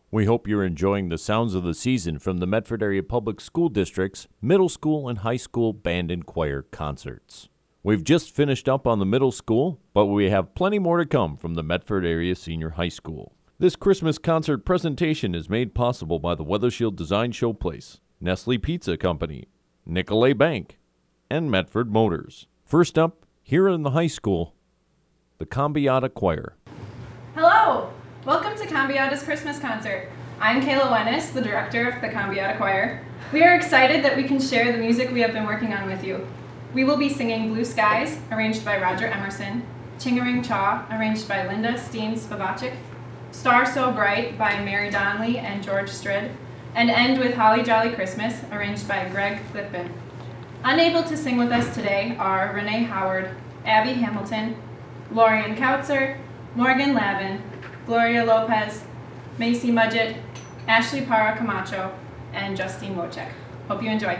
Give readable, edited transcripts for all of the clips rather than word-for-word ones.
We hope you're enjoying the sounds of the season from the Medford Area Public School District's middle school and high school band and choir concerts. We've just finished up on the middle school, but we have plenty more to come from the Medford Area Senior High School. This Christmas concert presentation is made possible by the Weather Shield Design Showplace, Nestle Pizza Company, Nicolay Bank, and Medford Motors. First up, here in the high school, the Cambiata Choir. Hello! Welcome to Cambiata's Christmas concert. I'm Kayla Wennis, the director of the Cambiata Choir. We are excited that we can share the music we have been working on with you. We will be singing Blue Skies, arranged by Roger Emerson, Chingering Chaw, arranged by Linda Steen-Spavacek, Star So Bright by Mary Donnelly and George Strid, and end with Holly Jolly Christmas, arranged by Greg Clippin. Unable to sing with us today are Renee Howard, Abby Hamilton, Lorian Kautzer, Morgan Lavin, Gloria Lopez, Macy Mudgett, Ashley Parra Camacho, and Justine Wojcik. Hope you enjoy.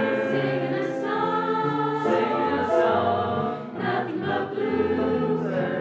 Nothing but bluebirds.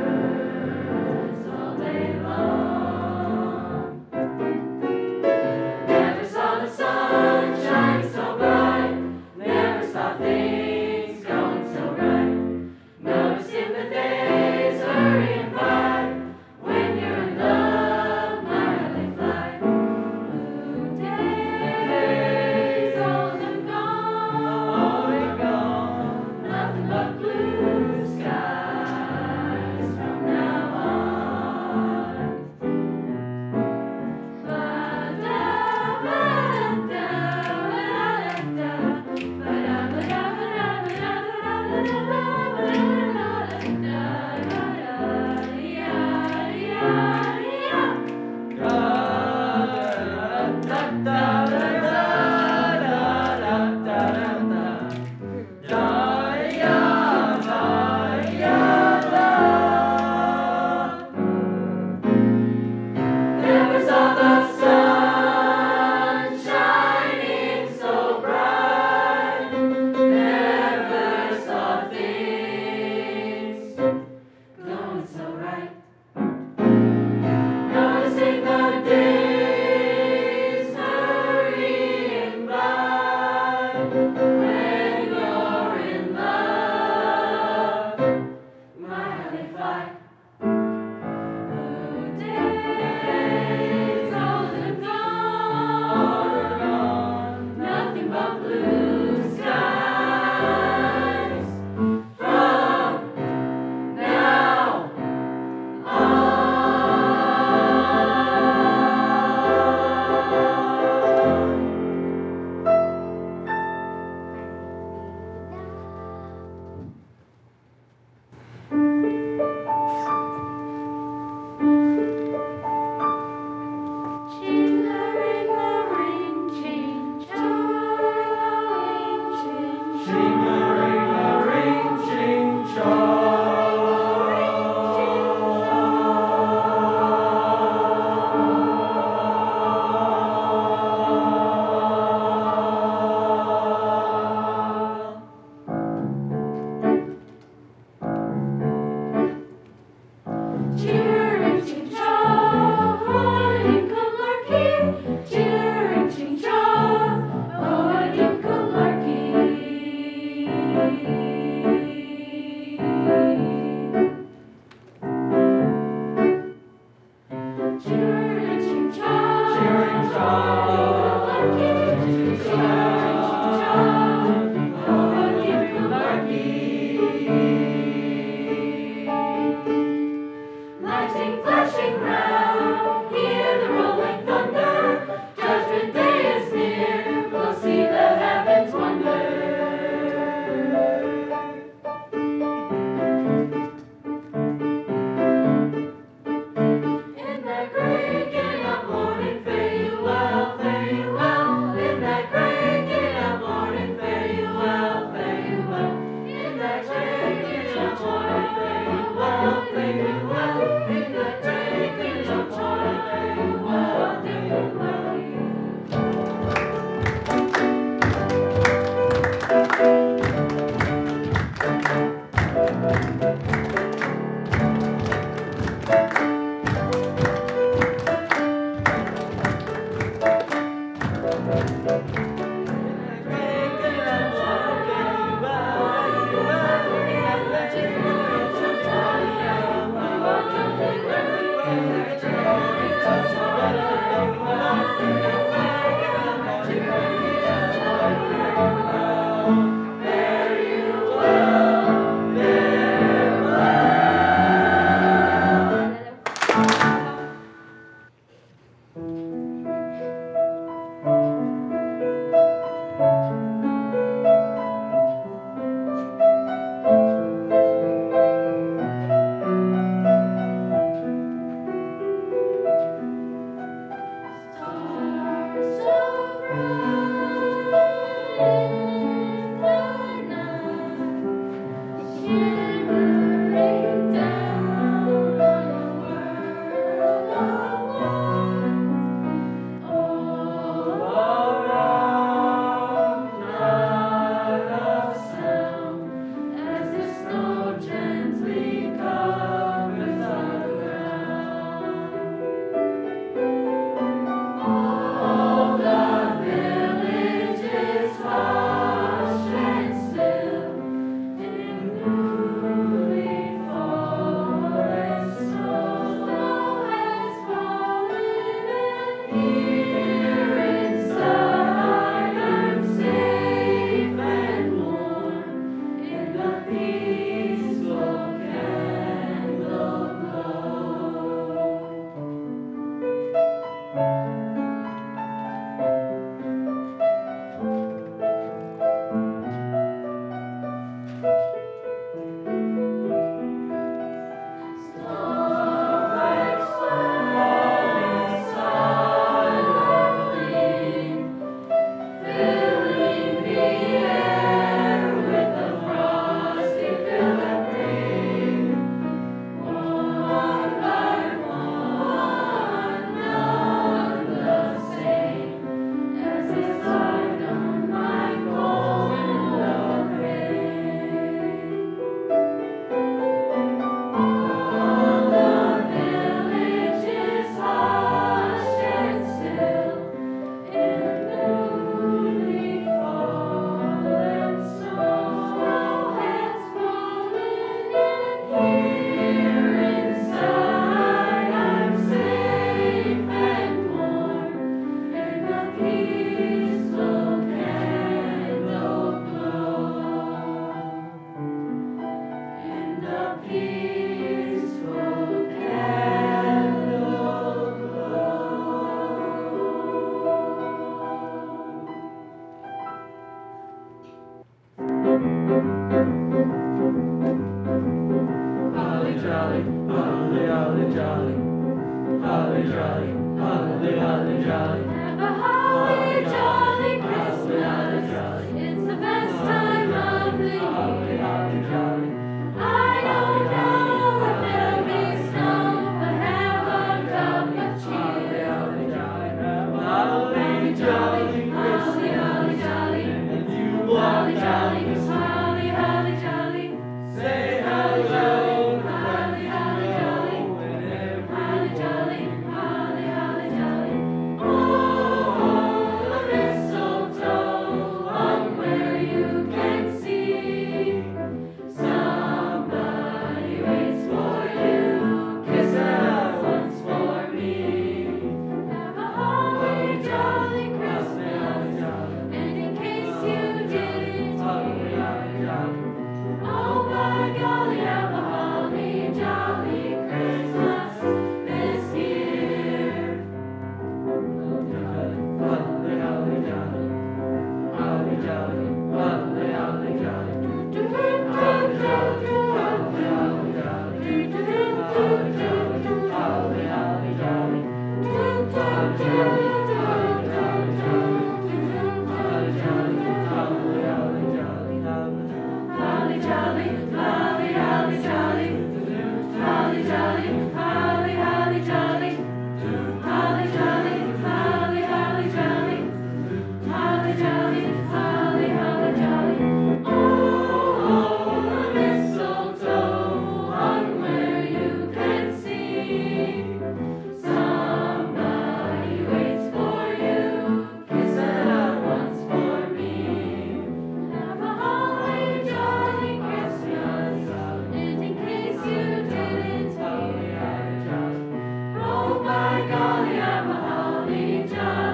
Oh, by golly, I'm a holly jolly.